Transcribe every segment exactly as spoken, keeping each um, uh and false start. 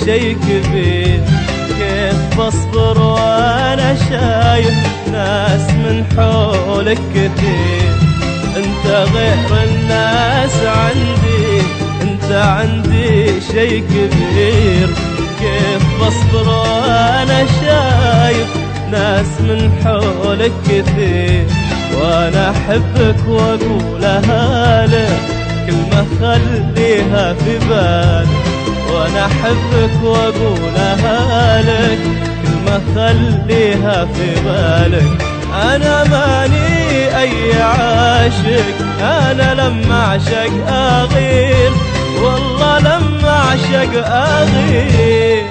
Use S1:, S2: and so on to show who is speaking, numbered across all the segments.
S1: شي كبير، كيف بصبر وانا شايف ناس من حولك كثير. انت غير الناس عندي، انت عندي شي كبير، كيف بصبر وانا شايف ناس من حولك كثير. وانا احبك واقولها لك كلمة خليها في بالك، وانا احبك واقولها لك كلمة خليها في بالك. انا ماني اي عاشق، انا لما اعشق اغير، والله لما اعشق اغير.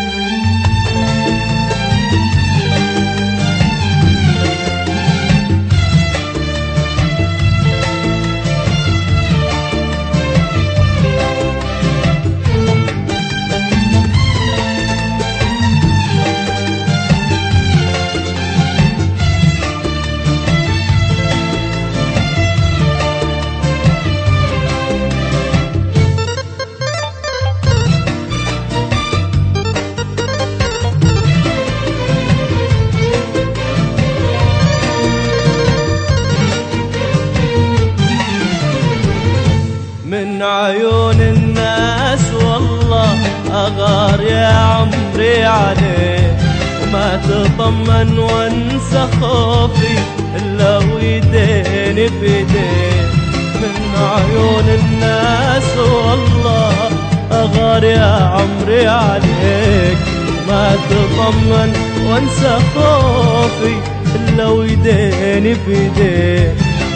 S1: من عيون الناس والله أغار يا عمري عليه، وما تطمن وانسى خوفي إلا ويديني بيديه. من عيون الناس والله أغار يا عمري عليك، ما تطمن وانسى خوفي إلا ويديني بيديه.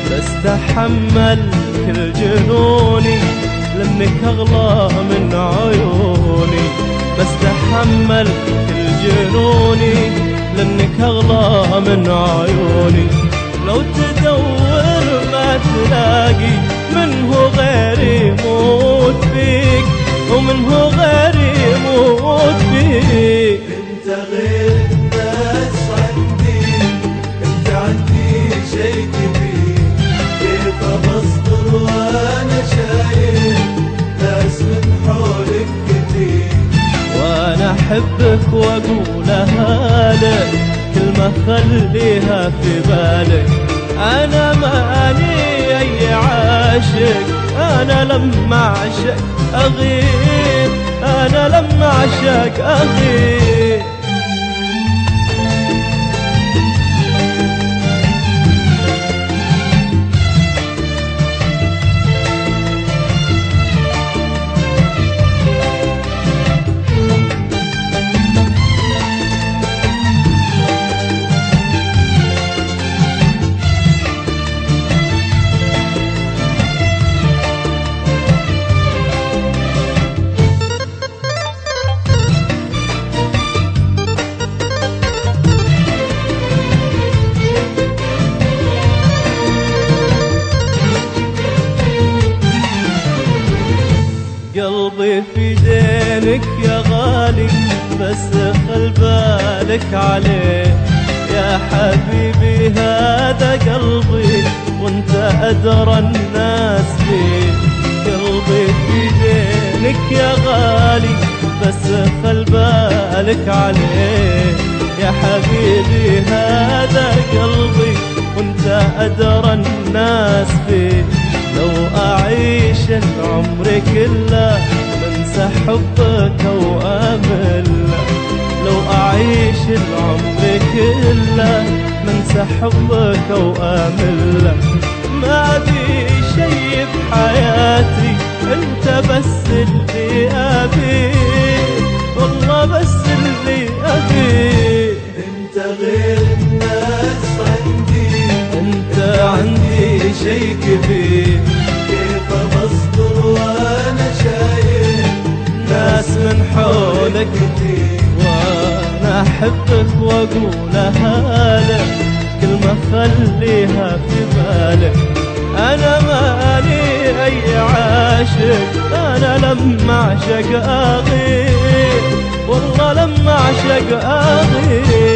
S1: بستحمل كل جنوني لانك اغلى من عيوني، بستحمل كل جنوني لانك اغلى من عيوني. لو تدور ما تلاقي منه غيري موت فيك، ومنه غيري موت فيك.
S2: انت غير الناس عندي، انت عندي شي كبير، كيف بصبر وانا شايف ناس من حولك كتير.
S1: وانا احبك واقولها لك كلمة خليها في بالك. انا ماني اي عاشق، انا لما اعشق اغير، انا لما اعشق اغير. قلبي في دينك يا غالي، بس خل بالك عليه يا حبيبي. هذا قلبي وانت أدرى الناس فيه. قلبي في دينك يا غالي، بس خل بالك عليه يا حبيبي. هذا قلبي وانت أدرى الناس فيه. لو أعيش العمر كله بنسى حبك وأمل، لو أعيش العمر كله بنسى حبك وأمل. ما بي شي بحياتي انت بس اللي أبيه، والله بس اللي أبيه.
S2: انت غير الناس عندي،
S1: انت عندي شي كبير،
S2: كيف بصبر وانا شايف
S1: ناس من حولك
S2: كتير.
S1: وانا احبك واقولها لك كلمة خليها في بالك. انا ماني اي عاشق، انا لما اعشق اغير، والله لما اعشق اغير.